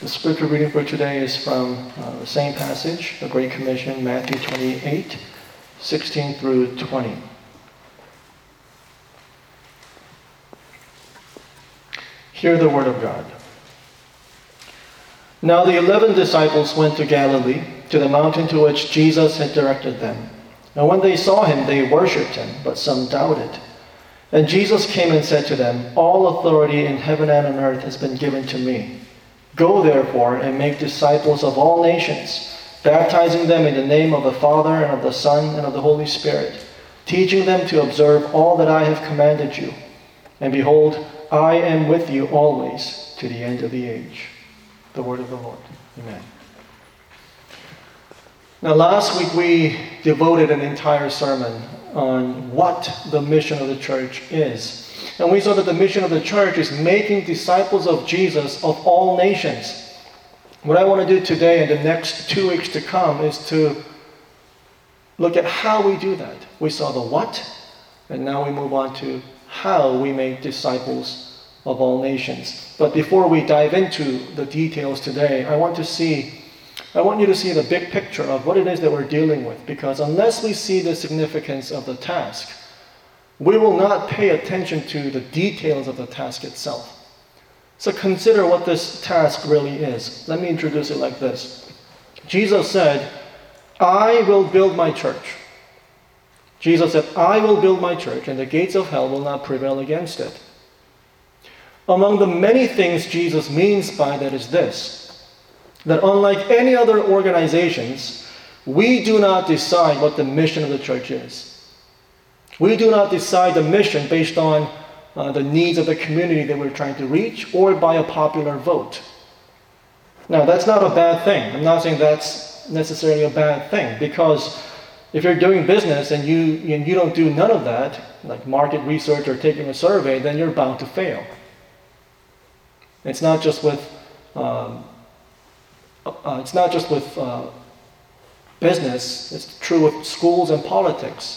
The scripture reading for today is from the same passage, the Great Commission, Matthew 28, 16 through 20. Hear the word of God. Now the 11 disciples went to Galilee, to the mountain to which Jesus had directed them. And when they saw him, they worshipped him, but some doubted. And Jesus came and said to them, "All authority in heaven and on earth has been given to me. Go therefore and make disciples of all nations, baptizing them in the name of the Father and of the Son and of the Holy Spirit, teaching them to observe all that I have commanded you. And behold, I am with you always to the end of the age." The word of the Lord. Amen. Now last week we devoted an entire sermon on what the mission of the church is. And we saw that the mission of the church is making disciples of Jesus of all nations. What I want to do today and the next 2 weeks to come is to look at how we do that. We saw the what, and now we move on to how we make disciples of all nations. But before we dive into the details today, I want you to see the big picture of what it is that we're dealing with. Because unless we see the significance of the task, we will not pay attention to the details of the task itself. So consider what this task really is. Let me introduce it like this. Jesus said, "I will build my church." Jesus said, "I will build my church, and the gates of hell will not prevail against it." Among the many things Jesus means by that is this, that unlike any other organizations, we do not decide what the mission of the church is. We do not decide the mission based on the needs of the community that we're trying to reach or by a popular vote. Now, that's not a bad thing. I'm not saying that's necessarily a bad thing, because if you're doing business and you don't do none of that, like market research or taking a survey, then you're bound to fail. It's not just with business. It's true with schools and politics.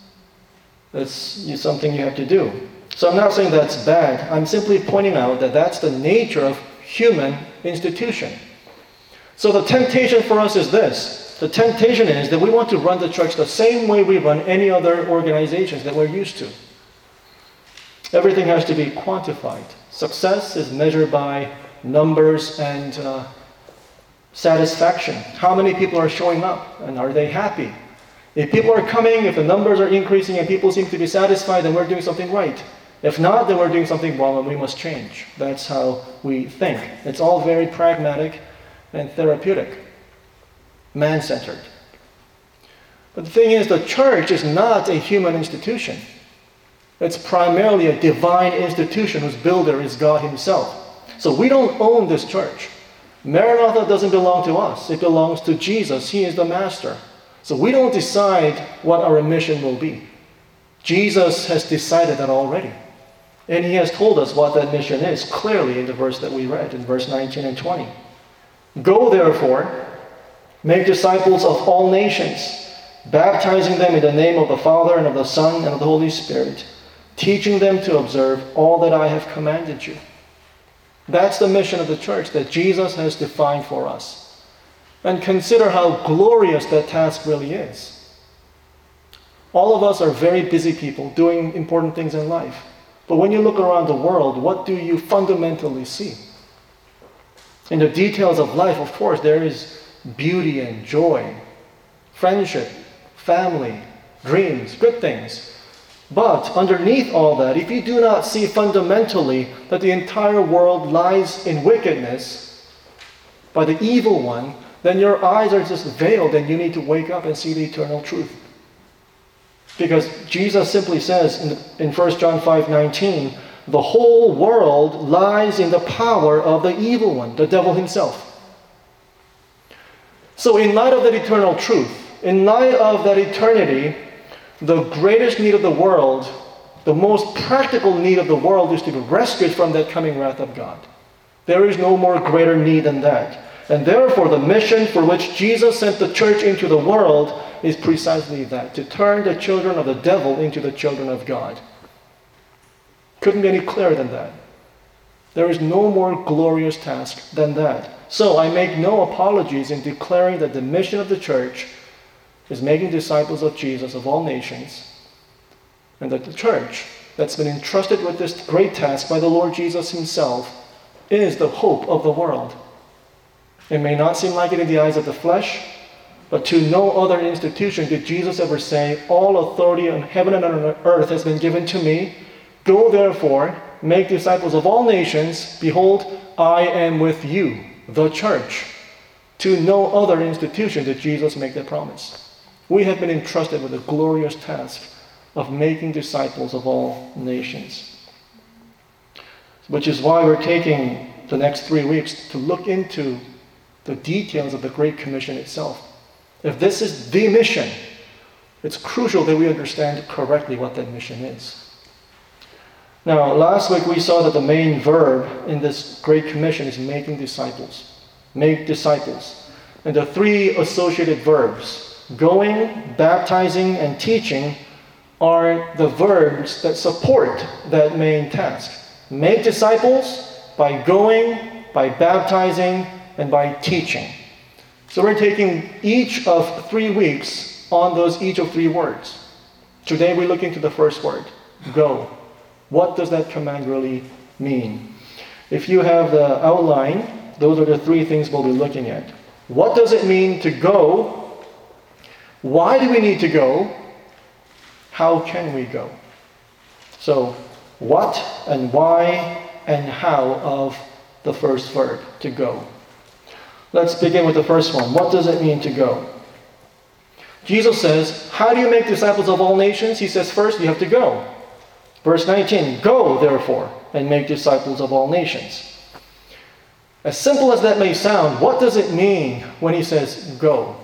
It's something you have to do. So I'm not saying that's bad. I'm simply pointing out that that's the nature of human institution. So the temptation for us is this. The temptation is that we want to run the church the same way we run any other organizations that we're used to. Everything has to be quantified. Success is measured by numbers and satisfaction. How many people are showing up and are they happy? If people are coming, if the numbers are increasing and people seem to be satisfied, then we're doing something right. If not, then we're doing something wrong and we must change. That's how we think. It's all very pragmatic and therapeutic, man-centered. But the thing is, the church is not a human institution. It's primarily a divine institution whose builder is God himself. So we don't own this church. Maranatha doesn't belong to us. It belongs to Jesus. He is the master. So we don't decide what our mission will be. Jesus has decided that already. And he has told us what that mission is clearly in the verse that we read, in verse 19 and 20. Go therefore, make disciples of all nations, baptizing them in the name of the Father and of the Son and of the Holy Spirit, teaching them to observe all that I have commanded you. That's the mission of the church that Jesus has defined for us. And consider how glorious that task really is. All of us are very busy people doing important things in life. But when you look around the world, what do you fundamentally see? In the details of life, of course, there is beauty and joy, friendship, family, dreams, good things. But underneath all that, if you do not see fundamentally that the entire world lies in wickedness by the evil one, then your eyes are just veiled and you need to wake up and see the eternal truth. Because Jesus simply says in 1 John 5:19, the whole world lies in the power of the evil one, the devil himself. So in light of that eternal truth, in light of that eternity, the greatest need of the world, the most practical need of the world is to be rescued from that coming wrath of God. There is no more greater need than that. And therefore, the mission for which Jesus sent the church into the world is precisely that, to turn the children of the devil into the children of God. Couldn't be any clearer than that. There is no more glorious task than that. So I make no apologies in declaring that the mission of the church is making disciples of Jesus of all nations, and that the church that's been entrusted with this great task by the Lord Jesus himself is the hope of the world. It may not seem like it in the eyes of the flesh, but to no other institution did Jesus ever say, all authority in heaven and on earth has been given to me. Go therefore, make disciples of all nations. Behold, I am with you, the church. To no other institution did Jesus make that promise. We have been entrusted with the glorious task of making disciples of all nations. Which is why we're taking the next 3 weeks to look into the details of the Great Commission itself. If this is the mission, it's crucial that we understand correctly what that mission is. Now, last week we saw that the main verb in this Great Commission is making disciples. Make disciples. And the 3 associated verbs, going, baptizing, and teaching, are the verbs that support that main task. Make disciples by going, by baptizing, and by teaching. So we're taking each of 3 weeks on those each of 3 words. Today we look into the first word, go. What does that command really mean? If you have the outline, those are the 3 things we'll be looking at. What does it mean to go? Why do we need to go? How can we go? So, what and why and how of the first verb, to go. Let's begin with the first one. What does it mean to go? Jesus says, how do you make disciples of all nations? He says, first you have to go. Verse 19, go therefore and make disciples of all nations. As simple as that may sound, what does it mean when he says go?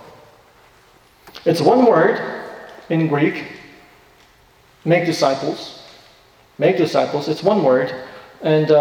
It's one word in Greek, make disciples. Make disciples, it's one word. And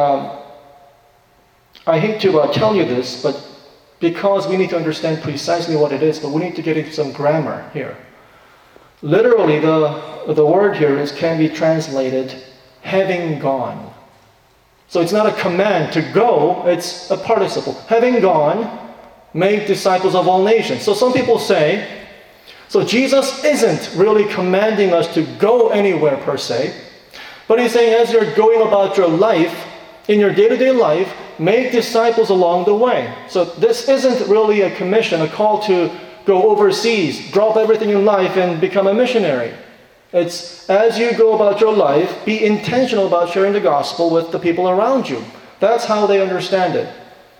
I hate to tell you this, but because we need to understand precisely what it is, but we need to get into some grammar here. Literally, the word here can be translated having gone. So it's not a command to go, it's a participle. Having gone, make disciples of all nations. So some people say, so Jesus isn't really commanding us to go anywhere per se, but he's saying as you're going about your life, in your day-to-day life, make disciples along the way. So this isn't really a commission, a call to go overseas, drop everything in life and become a missionary. It's as you go about your life, be intentional about sharing the gospel with the people around you. That's how they understand it.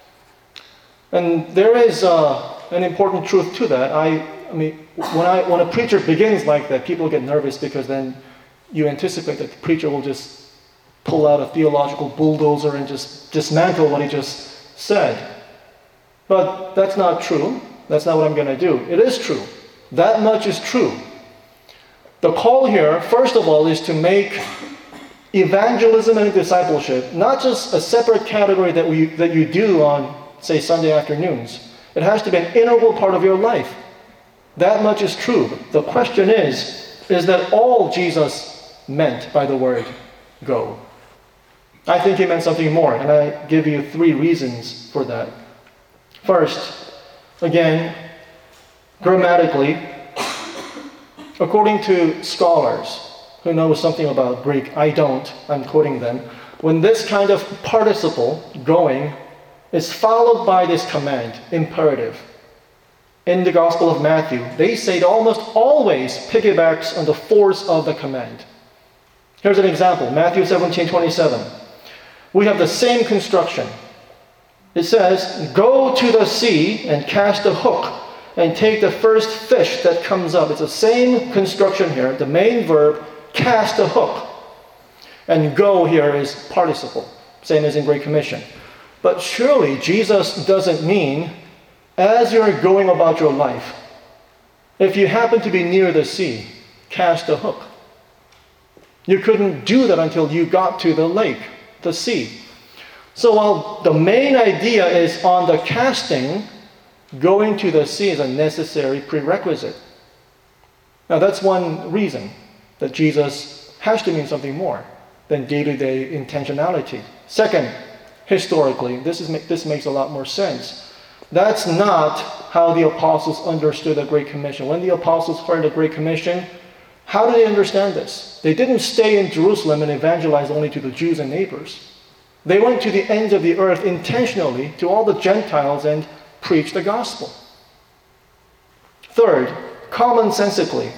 And there is an important truth to that. I mean, when a preacher begins like that, people get nervous because then you anticipate that the preacher will just pull out a theological bulldozer and just dismantle what he just said. But that's not true. That's not what I'm going to do. It is true. That much is true. The call here, first of all, is to make evangelism and discipleship not just a separate category that you do on, say, Sunday afternoons. It has to be an integral part of your life. That much is true. The question is that all Jesus meant by the word go? I think he meant something more, and I give you 3 reasons for that. First, again, grammatically, according to scholars who know something about Greek, I don't, I'm quoting them, when this kind of participle, going, is followed by this command, imperative, in the Gospel of Matthew, they say it almost always piggybacks on the force of the command. Here's an example, Matthew 17:27. We have the same construction. It says, go to the sea and cast a hook and take the first fish that comes up. It's the same construction here. The main verb, cast a hook. And go here is participle, same as in Great Commission. But surely Jesus doesn't mean, as you're going about your life, if you happen to be near the sea, cast a hook. You couldn't do that until you got to the lake, the sea. So while the main idea is on the casting, going to the sea is a necessary prerequisite. Now that's one reason that Jesus has to mean something more than day-to-day intentionality. Second, historically, this makes a lot more sense. That's not how the apostles understood the Great Commission. When the apostles heard the Great Commission, how did they understand this? They didn't stay in Jerusalem and evangelize only to the Jews and neighbors. They went to the ends of the earth intentionally to all the Gentiles and preached the gospel. Third, commonsensically,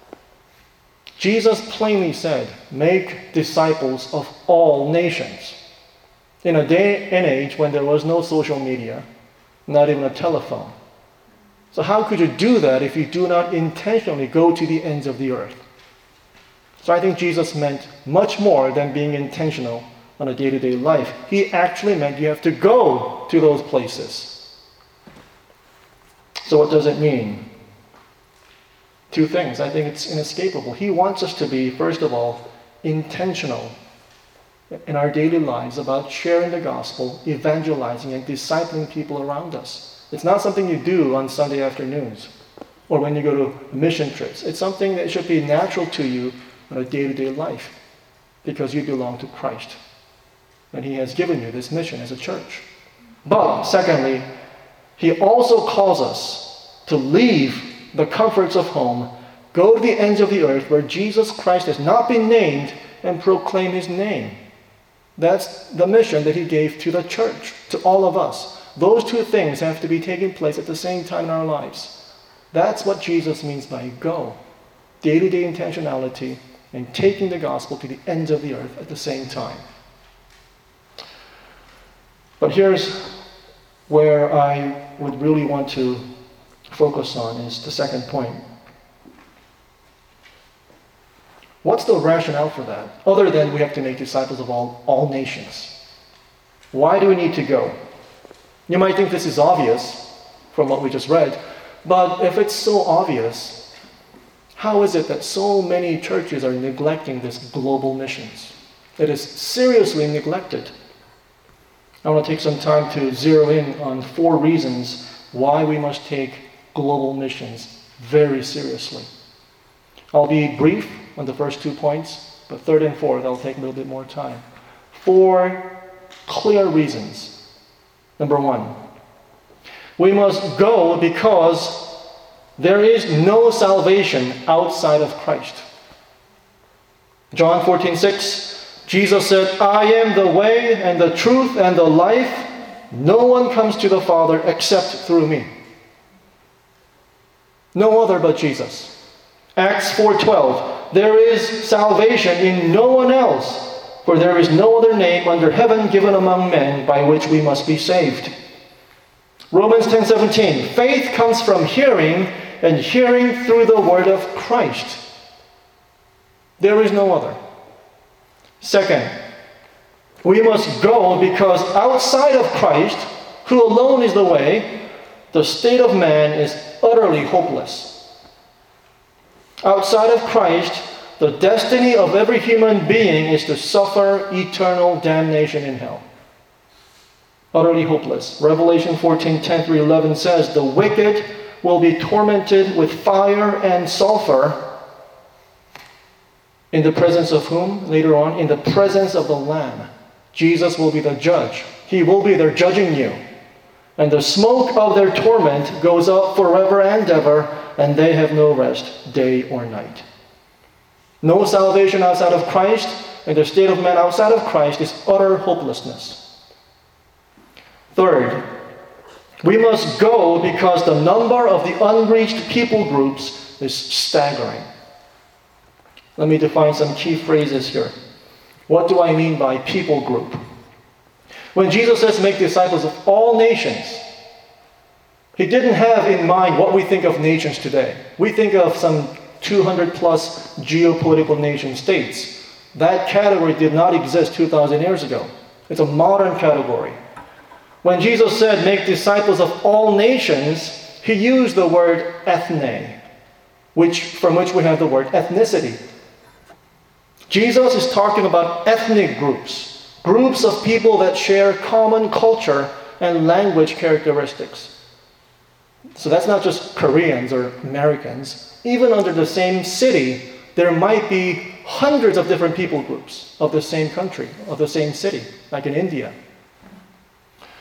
Jesus plainly said, make disciples of all nations. In a day and age when there was no social media, not even a telephone. So how could you do that if you do not intentionally go to the ends of the earth? So I think Jesus meant much more than being intentional on a day-to-day life. He actually meant you have to go to those places. So what does it mean? Two things. I think it's inescapable. He wants us to be, first of all, intentional in our daily lives about sharing the gospel, evangelizing, and discipling people around us. It's not something you do on Sunday afternoons or when you go to mission trips. It's something that should be natural to you in a day-to-day life because you belong to Christ. And He has given you this mission as a church. But, secondly, He also calls us to leave the comforts of home, go to the ends of the earth where Jesus Christ has not been named, and proclaim His name. That's the mission that He gave to the church, to all of us. Those two things have to be taking place at the same time in our lives. That's what Jesus means by go. Day-to-day intentionality and taking the gospel to the ends of the earth at the same time. But here's where I would really want to focus on is the second point. What's the rationale for that? Other than we have to make disciples of all nations. Why do we need to go? You might think this is obvious from what we just read, but if it's so obvious, how is it that so many churches are neglecting this global missions? It is seriously neglected. I want to take some time to zero in on 4 reasons why we must take global missions very seriously. I'll be brief on the first 2 points, but third and fourth I'll take a little bit more time. 4 clear reasons. Number 1, we must go because there is no salvation outside of Christ. John 14:6, Jesus said, I am the way and the truth and the life. No one comes to the Father except through me. No other but Jesus. Acts 4:12, there is salvation in no one else, for there is no other name under heaven given among men by which we must be saved. Romans 10:17, faith comes from hearing, and hearing through the word of Christ. There is no other. Second, we must go because outside of Christ, who alone is the way, the state of man is utterly hopeless. Outside of Christ, the destiny of every human being is to suffer eternal damnation in hell. Utterly hopeless. Revelation 14:10-11 says, the wicked will be tormented with fire and sulfur. In the presence of whom? Later on, in the presence of the Lamb. Jesus will be the judge. He will be there judging you. And the smoke of their torment goes up forever and ever, and they have no rest, day or night. No salvation outside of Christ, and the state of man outside of Christ is utter hopelessness. Third, we must go because the number of the unreached people groups is staggering. Let me define some key phrases here. What do I mean by people group? When Jesus says make disciples of all nations, He didn't have in mind what we think of nations today. We think of some 200 plus geopolitical nation states. That category did not exist 2,000 years ago. It's a modern category. When Jesus said make disciples of all nations, He used the word ethne, from which we have the word ethnicity. Jesus is talking about ethnic groups, groups of people that share common culture and language characteristics. So that's not just Koreans or Americans. Even under the same city, there might be hundreds of different people groups of the same country, of the same city, like in India.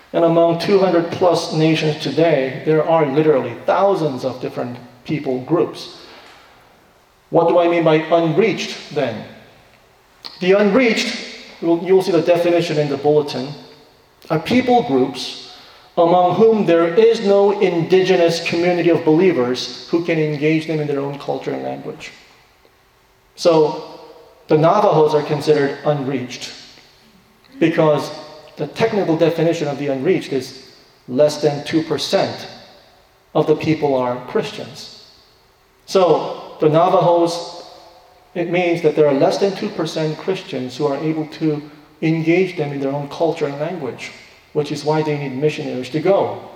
And among 200 plus nations today, there are literally thousands of different people groups. What do I mean by unreached then? The unreached, you'll see the definition in the bulletin, are people groups among whom there is no indigenous community of believers who can engage them in their own culture and language. So the Navajos are considered unreached because the technical definition of the unreached is less than 2% of the people are Christians. So the Navajos, it means that there are less than 2% Christians who are able to engage them in their own culture and language, which is why they need missionaries to go.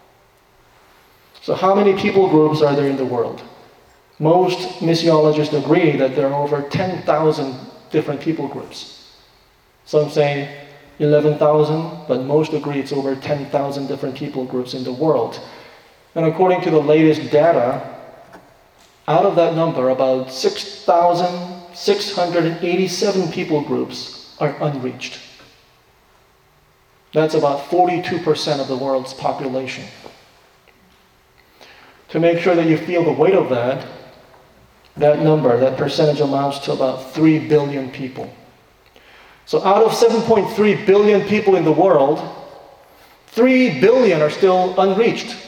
So how many people groups are there in the world? Most missiologists agree that there are over 10,000 different people groups. Some say 11,000, but most agree it's over 10,000 different people groups in the world. And according to the latest data, out of that number, about 6,687 people groups are unreached. That's about 42% of the world's population. To make sure that you feel the weight of that number, that percentage amounts to about 3 billion people. So out of 7.3 billion people in the world, 3 billion are still unreached.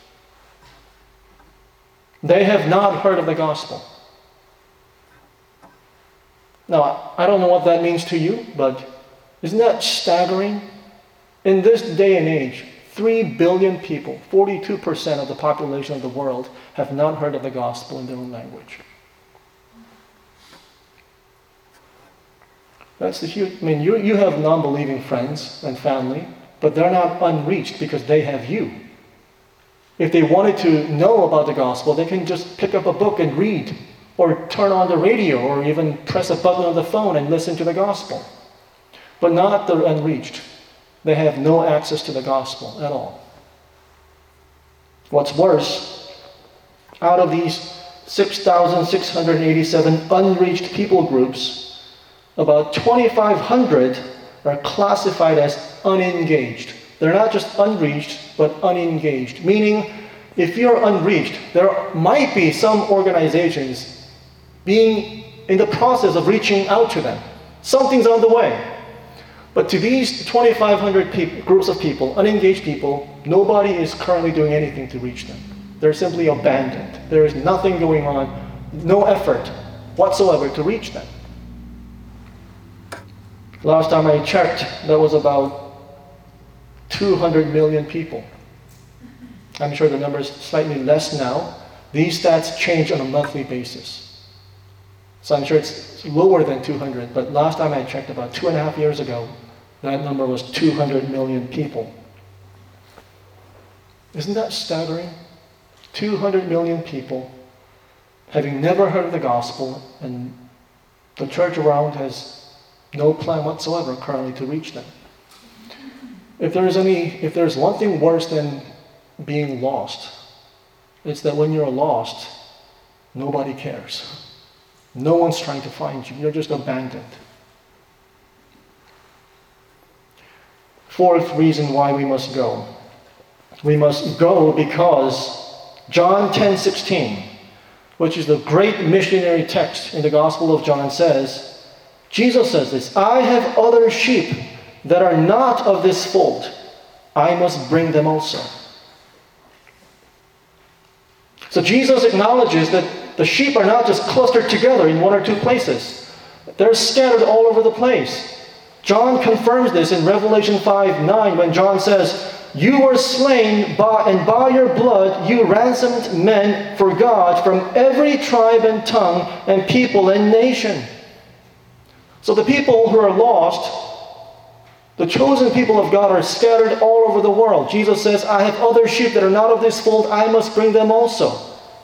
They have not heard of the gospel. Now, I don't know what that means to you, but isn't that staggering? In this day and age, 3 billion people, 42% of the population of the world, have not heard of the gospel in their own language. That's the huge. I mean, you have non-believing friends and family, but they're not unreached because they have you. If they wanted to know about the gospel, they can just pick up a book and read, or turn on the radio, or even press a button on the phone and listen to the gospel. But not the unreached. They have no access to the gospel at all. What's worse, out of these 6,687 unreached people groups, about 2,500 are classified as unengaged. They're not just unreached, but unengaged. Meaning, if you're unreached, there might be some organizations being in the process of reaching out to them. Something's on the way. But to these 2,500 groups of people, unengaged people, nobody is currently doing anything to reach them. They're simply abandoned. There is nothing going on, no effort whatsoever to reach them. Last time I checked, that was about 200 million people. I'm sure the number is slightly less now. These stats change on a monthly basis. So I'm sure it's lower than 200, but last time I checked, about 2.5 years ago, that number was 200 million people. Isn't that staggering? 200 million people having never heard of the gospel, and the church around has no plan whatsoever currently to reach them. If there's one thing worse than being lost, it's that when you're lost, nobody cares. No one's trying to find you. You're just abandoned. Fourth reason why we must go. We must go because John 10:16, which is the great missionary text in the Gospel of John, says, Jesus says this, I have other sheep that are not of this fold. I must bring them also. So Jesus acknowledges that the sheep are not just clustered together in one or two places. They're scattered all over the place. John confirms this in Revelation 5:9 when John says, you were slain and by your blood you ransomed men for God from every tribe and tongue and people and nation. So the people who are lost, the chosen people of God, are scattered all over the world. Jesus says, I have other sheep that are not of this fold. I must bring them also.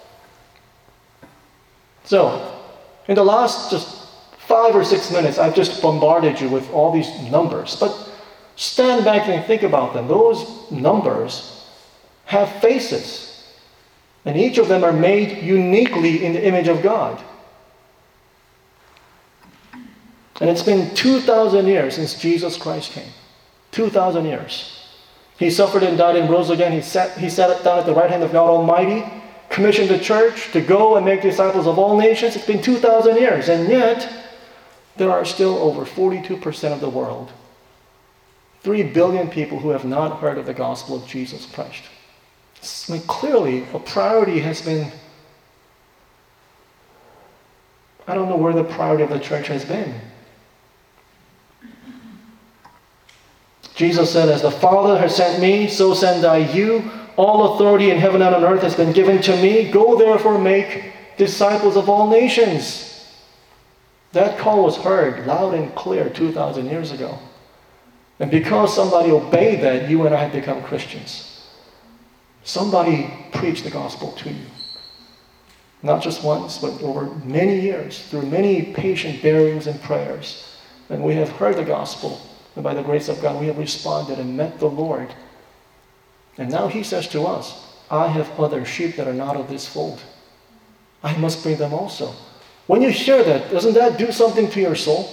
So, in the last just 5 or 6 minutes, I've just bombarded you with all these numbers. But stand back and think about them. Those numbers have faces. And each of them are made uniquely in the image of God. And it's been 2,000 years since Jesus Christ came. 2,000 years. He suffered and died and rose again. He sat down at the right hand of God Almighty, commissioned the church to go and make disciples of all nations. It's been 2,000 years, and yet there are still over 42% of the world, 3 billion people who have not heard of the gospel of Jesus Christ. I mean, clearly, a priority has been, I don't know where the priority of the church has been. Jesus said, as the Father has sent me, so send I you. All authority in heaven and on earth has been given to me. Go therefore make disciples of all nations. That call was heard loud and clear 2,000 years ago. And because somebody obeyed that, you and I have become Christians. Somebody preached the gospel to you. Not just once, but over many years, through many patient bearings and prayers. And we have heard the gospel. And by the grace of God, we have responded and met the Lord. And now he says to us, I have other sheep that are not of this fold. I must bring them also. When you hear that, doesn't that do something to your soul?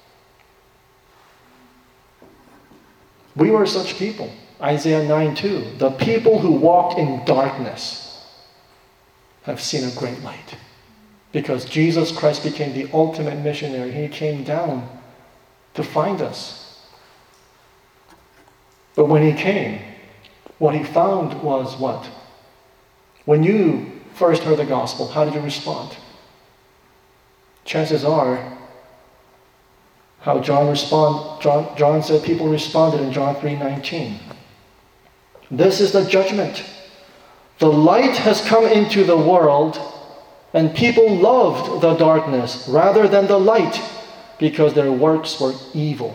We were such people. Isaiah 9:2. The people who walked in darkness have seen a great light. Because Jesus Christ became the ultimate missionary. He came down to find us. But when he came, what he found was what? When you first heard the gospel, how did you respond? Chances are, how John said people responded in John 3:19. This is the judgment. The light has come into the world, and people loved the darkness rather than the light, because their works were evil.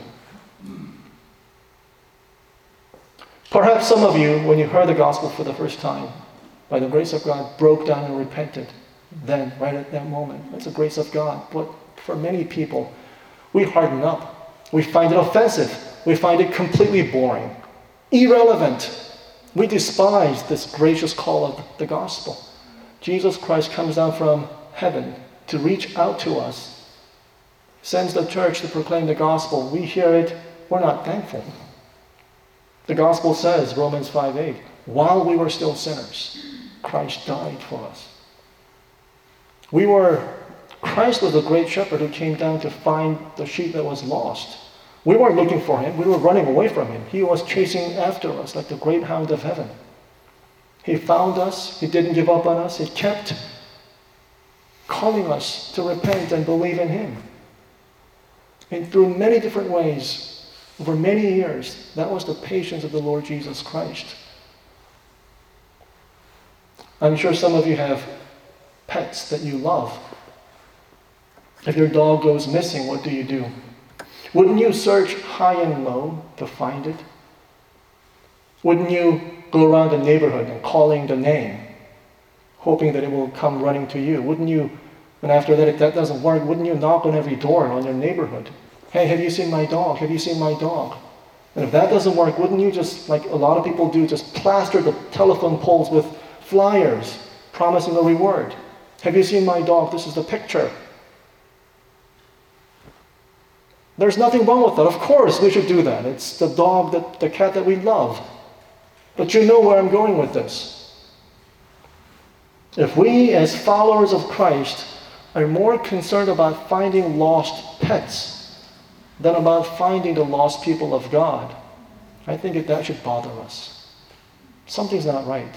Perhaps some of you, when you heard the gospel for the first time, by the grace of God, broke down and repented. Then, right at that moment. That's the grace of God. But for many people, we harden up. We find it offensive. We find it completely boring, irrelevant. We despise this gracious call of the gospel. Jesus Christ comes down from heaven to reach out to us, sends the church to proclaim the gospel. We hear it, we're not thankful. The gospel says, Romans 5:8, while we were still sinners, Christ died for us. Christ was the great shepherd who came down to find the sheep that was lost. We weren't looking for him. We were running away from him. He was chasing after us like the great hound of heaven. He found us. He didn't give up on us. He kept calling us to repent and believe in him. And through many different ways, over many years, that was the patience of the Lord Jesus Christ. I'm sure some of you have pets that you love. If your dog goes missing, what do? Wouldn't you search high and low to find it? Wouldn't you go around the neighborhood and calling the name, hoping that it will come running to you? Wouldn't you, and after that, if that doesn't work, wouldn't you knock on every door on your neighborhood? Hey, have you seen my dog? Have you seen my dog? And if that doesn't work, wouldn't you just, like a lot of people do, just plaster the telephone poles with flyers promising a reward? Have you seen my dog? This is the picture. There's nothing wrong with that. Of course we should do that. It's the dog, the cat that we love. But you know where I'm going with this. If we, as followers of Christ, are more concerned about finding lost pets than about finding the lost people of God, I think that should bother us. Something's not right.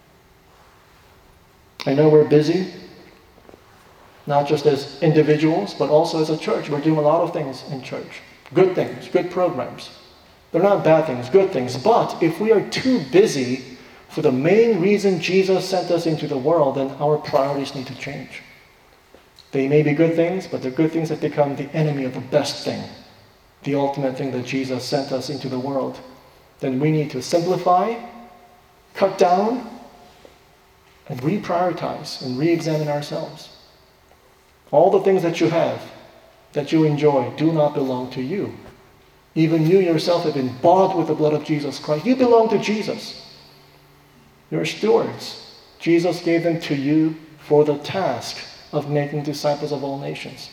I know we're busy, not just as individuals, but also as a church. We're doing a lot of things in church. Good things, good programs. They're not bad things, good things. But if we are too busy for the main reason Jesus sent us into the world, then our priorities need to change. They may be good things, but they're good things that become the enemy of the best thing, the ultimate thing that Jesus sent us into the world. Then we need to simplify, cut down, and reprioritize and re-examine ourselves. All the things that you have, that you enjoy, do not belong to you. Even you yourself have been bought with the blood of Jesus Christ. You belong to Jesus. You're stewards. Jesus gave them to you for the task of making disciples of all nations.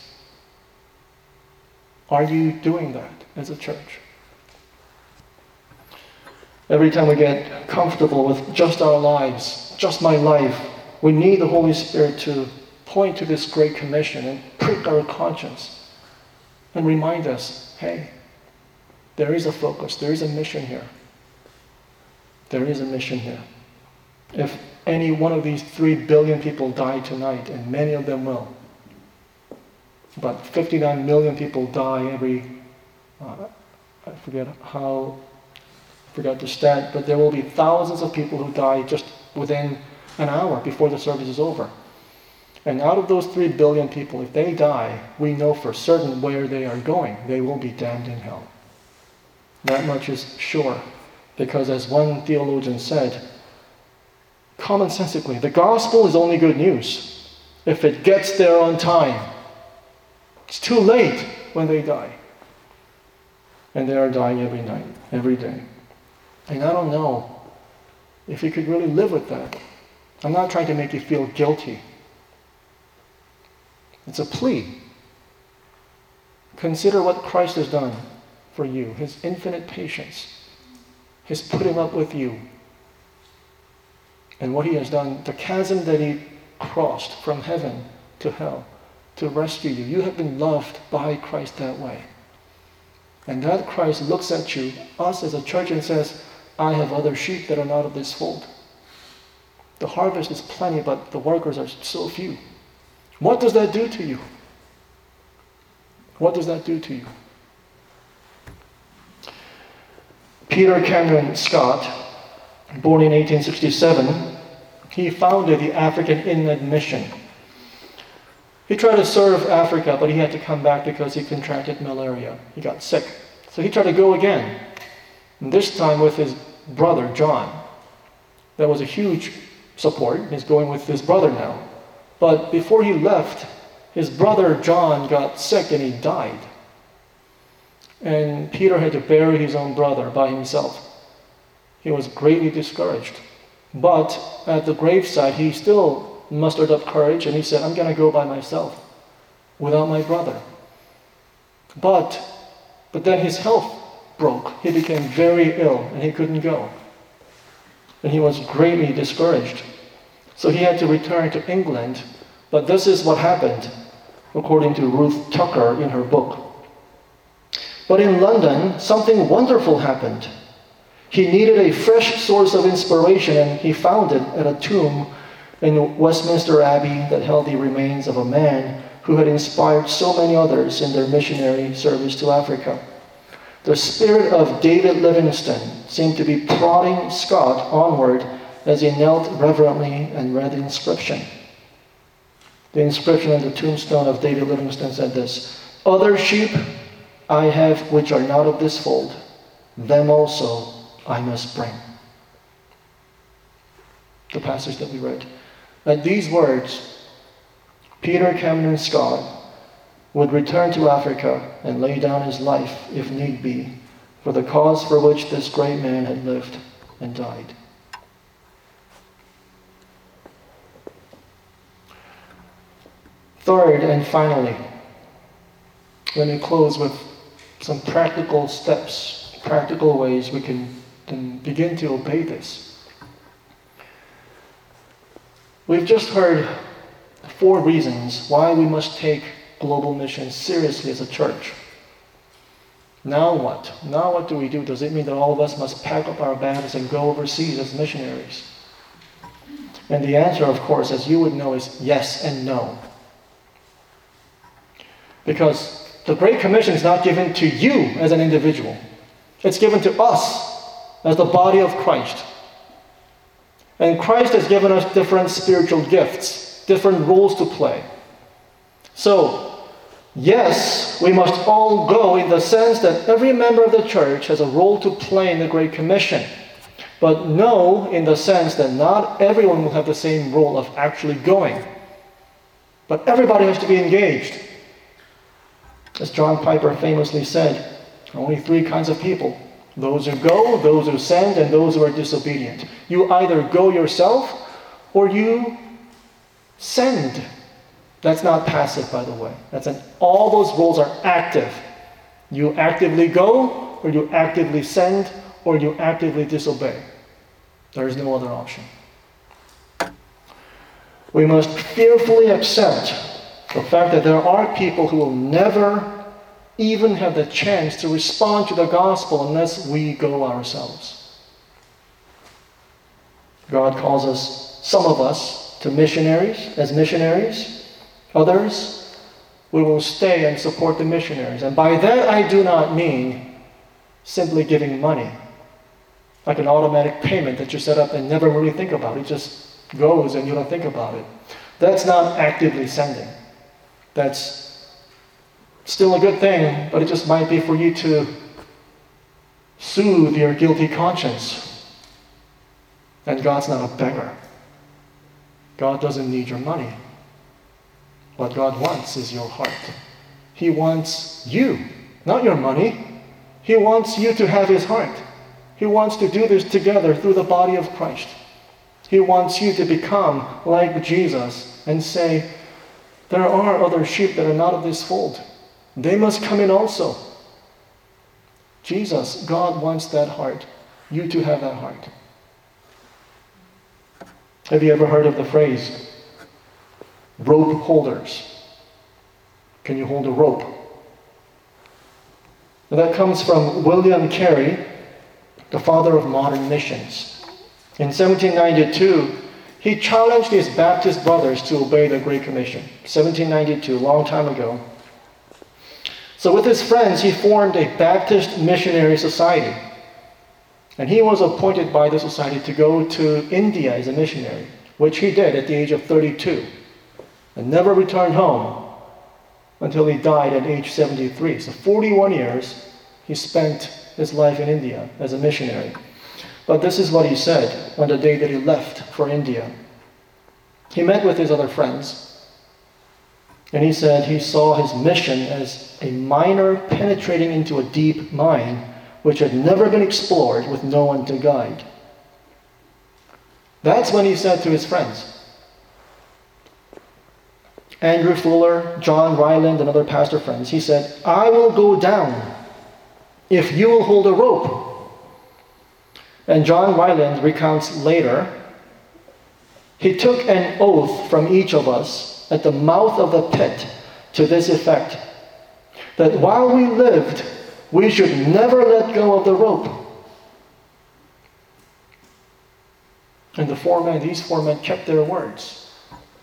Are you doing that as a church? Every time we get comfortable with just our lives, just my life, we need the Holy Spirit to point to this great commission and prick our conscience and remind us, hey, there is a focus, there is a mission here. There is a mission here. If any one of these 3 billion people die tonight, and many of them will, about 59 million people die every, I forgot the stat, but there will be thousands of people who die just within an hour before the service is over. And out of those 3 billion people, if they die, we know for certain where they are going. They will be damned in hell. That much is sure. Because as one theologian said, commonsensically, the gospel is only good news if it gets there on time. It's too late when they die. And they are dying every night, every day. And I don't know if you could really live with that. I'm not trying to make you feel guilty. It's a plea. Consider what Christ has done for you, his infinite patience, his putting up with you, and what he has done, the chasm that he crossed from heaven to hell to rescue you. You have been loved by Christ that way. And that Christ looks at you, us as a church, and says, I have other sheep that are not of this fold. The harvest is plenty, but the workers are so few. What does that do to you? What does that do to you? Peter Cameron Scott, born in 1867, he founded the African Inland Mission. He tried to serve Africa, but he had to come back because he contracted malaria. He got sick. So he tried to go again, and this time with his brother, John. That was a huge support. He's going with his brother now. But before he left, his brother, John, got sick and he died. And Peter had to bury his own brother by himself. He was greatly discouraged. But at the graveside, he still mustered up courage and he said, I'm going to go by myself without my brother. But then his health broke. He became very ill and he couldn't go. And he was greatly discouraged. So he had to return to England. But this is what happened, according to Ruth Tucker in her book. But in London, something wonderful happened. He needed a fresh source of inspiration, and he found it at a tomb in Westminster Abbey that held the remains of a man who had inspired so many others in their missionary service to Africa. The spirit of David Livingstone seemed to be prodding Scott onward as he knelt reverently and read the inscription. The inscription on the tombstone of David Livingstone said this, Other sheep I have which are not of this fold, them also I must bring. The passage that we read. At these words, Peter Cameron Scott would return to Africa and lay down his life, if need be, for the cause for which this great man had lived and died. Third and finally, let me close with some practical steps, practical ways we can begin to obey this. We've just heard 4 reasons why we must take global mission seriously as a church. Now what? Now what do we do? Does it mean that all of us must pack up our bags and go overseas as missionaries? And the answer, of course, as you would know, is yes and no. Because the Great Commission is not given to you as an individual. It's given to us as the body of Christ. And Christ has given us different spiritual gifts, different roles to play. So, yes, we must all go in the sense that every member of the church has a role to play in the Great Commission. But no, in the sense that not everyone will have the same role of actually going. But everybody has to be engaged. As John Piper famously said, only 3 kinds of people. Those who go, those who send, and those who are disobedient. You either go yourself or you send. That's not passive, by the way. All those roles are active. You actively go or you actively send, or you actively disobey. There is no other option. We must fearfully accept the fact that there are people who will never even have the chance to respond to the gospel unless we go ourselves. God calls us, some of us, to missionaries, as missionaries. Others, we will stay and support the missionaries. And by that I do not mean simply giving money, like an automatic payment that you set up and never really think about. It just goes and you don't think about it. That's not actively sending. That's still a good thing, but it just might be for you to soothe your guilty conscience. And God's not a beggar. God doesn't need your money. What God wants is your heart. He wants you, not your money. He wants you to have His heart. He wants to do this together through the body of Christ. He wants you to become like Jesus and say, there are other sheep that are not of this fold. They must come in also. Jesus, God wants that heart. You to have that heart. Have you ever heard of the phrase, rope holders? Can you hold a rope? Now that comes from William Carey, the father of modern missions. In 1792, he challenged his Baptist brothers to obey the Great Commission. 1792, a long time ago. So with his friends, he formed a Baptist missionary society. And he was appointed by the society to go to India as a missionary, which he did at the age of 32, and never returned home until he died at age 73. So 41 years he spent his life in India as a missionary. But this is what he said on the day that he left for India. He met with his other friends, and he said he saw his mission as a miner penetrating into a deep mine which had never been explored with no one to guide. That's when he said to his friends, Andrew Fuller, John Ryland, and other pastor friends, he said, I will go down if you will hold a rope. And John Ryland recounts later, he took an oath from each of us at the mouth of the pit to this effect, that while we lived, we should never let go of the rope. And these four men kept their words.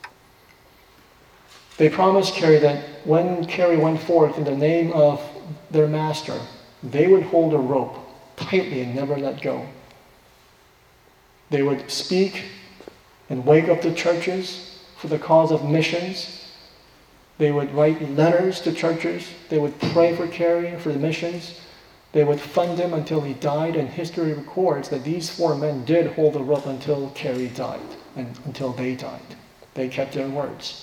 They promised Carey that when Carey went forth in the name of their master, they would hold a rope tightly and never let go. They would speak and wake up the churches for the cause of missions. They would write letters to churches. They would pray for Carey for the missions. They would fund him until he died, and history records that these four men did hold the rope until Carey died, and until they died. They kept their words.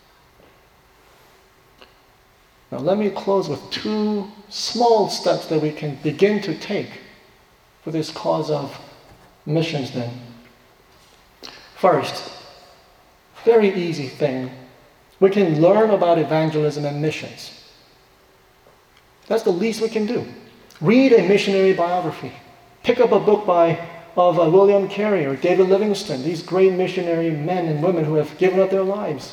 Now let me close with two small steps that we can begin to take for this cause of missions then. First, very easy thing. We can learn about evangelism and missions. That's the least we can do. Read a missionary biography. Pick up a book of William Carey or David Livingstone, these great missionary men and women who have given up their lives.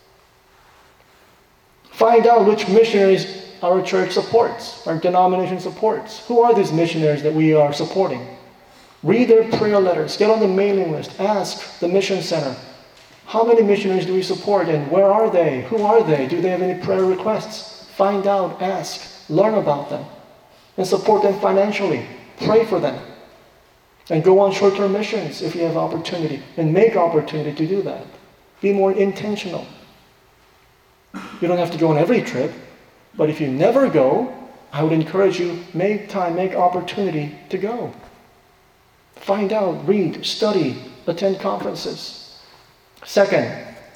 Find out which missionaries our church supports, our denomination supports. Who are these missionaries that we are supporting? Read their prayer letters. Get on the mailing list. Ask the mission center, how many missionaries do we support and where are they? Who are they? Do they have any prayer requests? Find out, ask, learn about them, and support them financially. Pray for them. And go on short-term missions if you have opportunity, and make opportunity to do that. Be more intentional. You don't have to go on every trip, but if you never go, I would encourage you, make time, make opportunity to go. Find out, read, study, attend conferences. Second,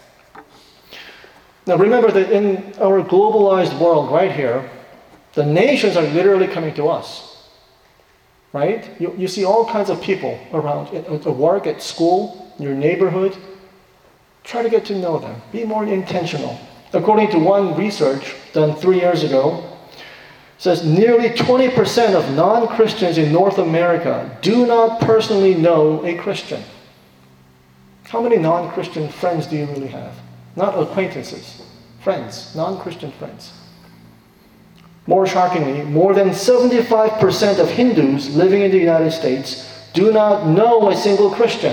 now remember that in our globalized world right here, the nations are literally coming to us. Right? You see all kinds of people around, at work, at school, in your neighborhood. Try to get to know them. Be more intentional. According to one research done 3 years ago, says nearly 20% of non-Christians in North America do not personally know a Christian. How many non-Christian friends do you really have? Not acquaintances, friends, non-Christian friends. More shockingly, more than 75% of Hindus living in the United States do not know a single Christian.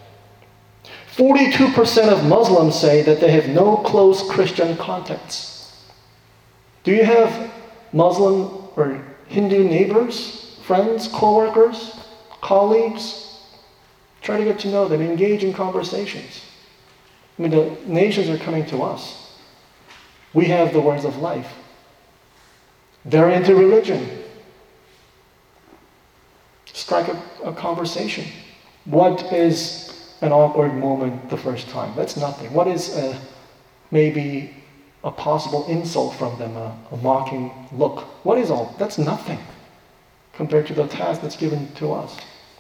42% of Muslims say that they have no close Christian contacts. Do you have Muslim or Hindu neighbors, friends, co-workers, colleagues? Try to get to know them, engage in conversations. I mean, the nations are coming to us. We have the words of life. They're into religion. Strike a conversation. What is an awkward moment the first time? That's nothing. What is maybe a possible insult from them, a mocking look? What is all? That's nothing compared to the task that's given to us.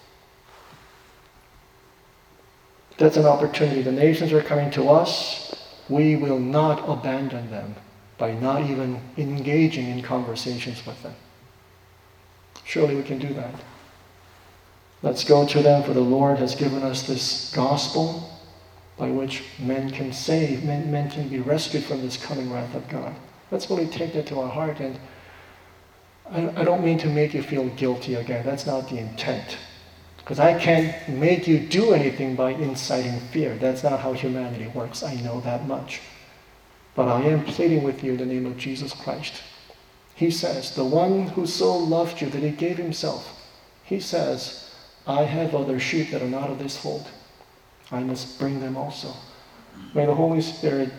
That's an opportunity. The nations are coming to us. We will not abandon them by not even engaging in conversations with them. Surely we can do that. Let's go to them, for the Lord has given us this gospel by which men can save, men can be rescued from this coming wrath of God. Let's really take that to our heart. And I don't mean to make you feel guilty again. That's not the intent. Because I can't make you do anything by inciting fear. That's not how humanity works. I know that much. But I am pleading with you in the name of Jesus Christ. He says, the one who so loved you that he gave himself, he says, I have other sheep that are not of this fold. I must bring them also. May the Holy Spirit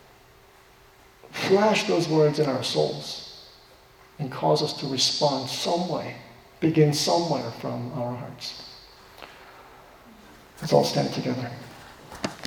flash those words in our souls and cause us to respond some way, begin somewhere from our hearts. Let's all stand together.